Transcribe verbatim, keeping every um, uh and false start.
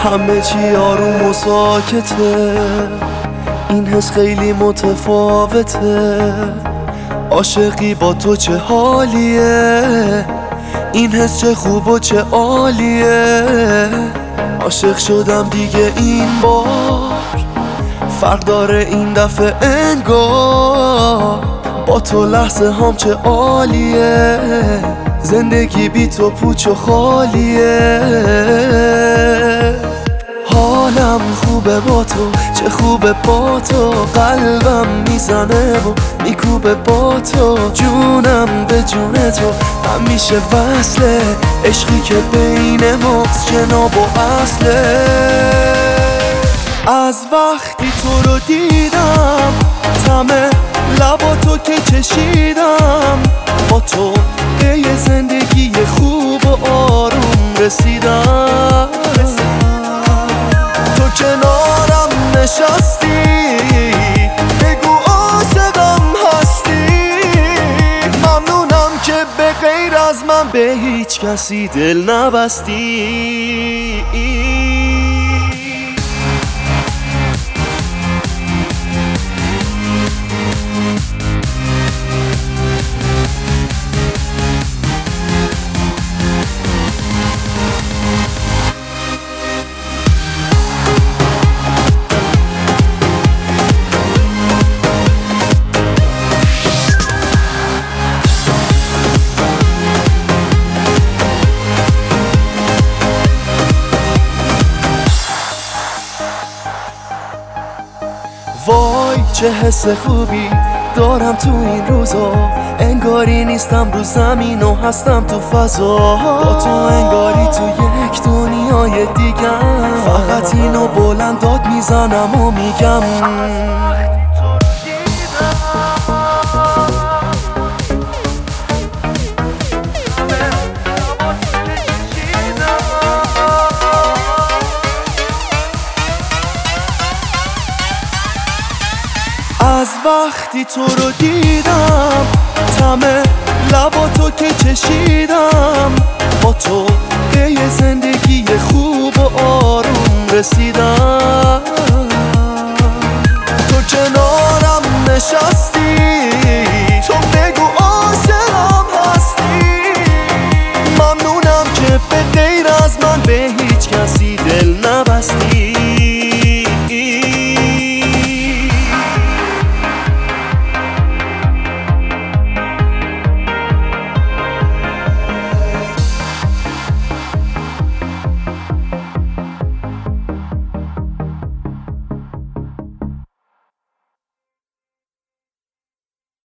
همه چی آروم و ساکته، این حس خیلی متفاوته. عاشقی با تو چه حالیه، این حس چه خوب و چه عالیه. عاشق شدم دیگه این بار، فرق داره این دفعه انگار. با تو لحظه هم چه عالیه، زندگی بی تو پوچ و خالیه. حالم خوبه با تو، چه خوبه با تو. قلبم میزنه و میکوبه با تو، جونم به جون تو همیشه وصله. عشقی که بین ماست جناب و اصله. از وقتی تو رو دیدم، طعم لبا تو که چشیدم، با تو به یه زندگی خوب و آروم رسیدم. تو کنارم نشستی، بگو عاشقم هستی. ممنونم که به غیر از من به هیچ کسی دل نبستی. وای چه حس خوبی دارم تو این روزا، انگاری نیستم رو زمین و هستم تو فضا. با تو انگاری تو یک دنیای دیگم، فقط اینو بلند داد میزنم و میگم از وقتی تو رو دیدم، طعم لبا تو که چشیدم، با تو به یه زندگی خوب و آروم رسیدم. تو کنارم نشستی،